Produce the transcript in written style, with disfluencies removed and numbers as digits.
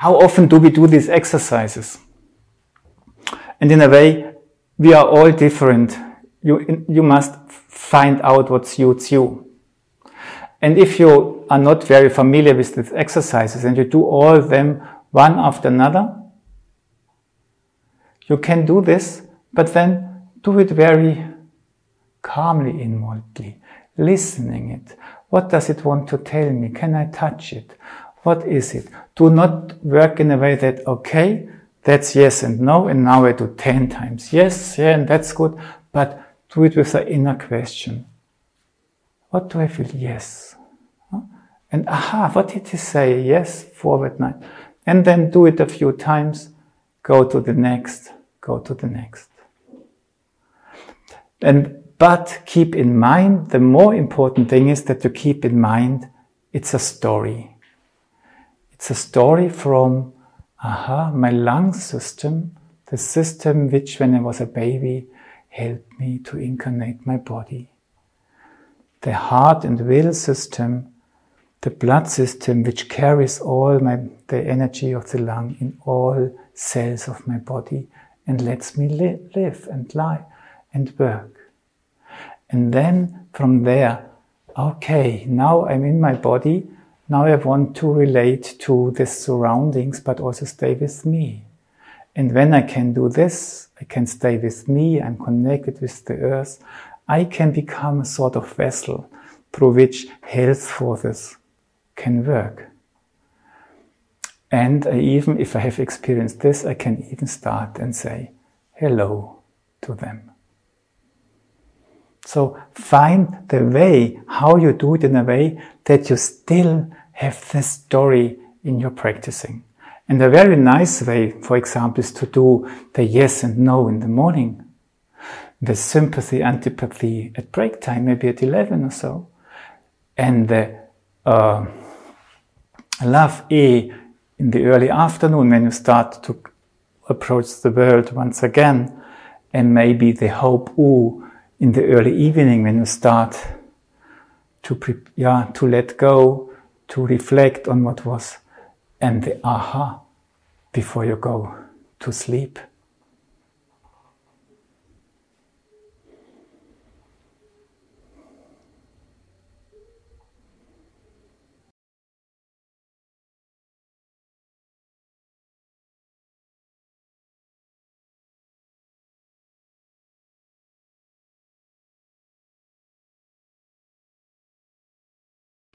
how often do we do these exercises? And in a way, we are all different. You must find out what suits you. And if you are not very familiar with these exercises and you do all of them one after another, you can do this, but then do it very calmly, inwardly, listening it. What does it want to tell me? Can I touch it? What is it? Do not work in a way that, okay, that's yes and no, and now I do 10 times yes, yeah, and that's good, but do it with the inner question. What do I feel? Yes. And what did he say? Yes, forward 9. And then do it a few times, go to the next, go to the next. But keep in mind, the more important thing is that you keep in mind, it's a story. It's a story from, my lung system, the system which when I was a baby helped me to incarnate my body. The heart and will system, the blood system which carries all the energy of the lung in all cells of my body and lets me live and lie and work. And then from there, okay, now I'm in my body, now I want to relate to the surroundings but also stay with me. And when I can do this, I can stay with me, I'm connected with the earth, I can become a sort of vessel through which health forces can work. And even if I have experienced this, I can even start and say hello to them. So find the way, how you do it in a way that you still have this story in your practicing. And a very nice way, for example, is to do the yes and no in the morning, the sympathy, antipathy at break time, maybe at 11 or so, and the love in the early afternoon when you start to approach the world once again, and maybe the hope in the early evening when you start to let go, to reflect on what was, and the before you go to sleep.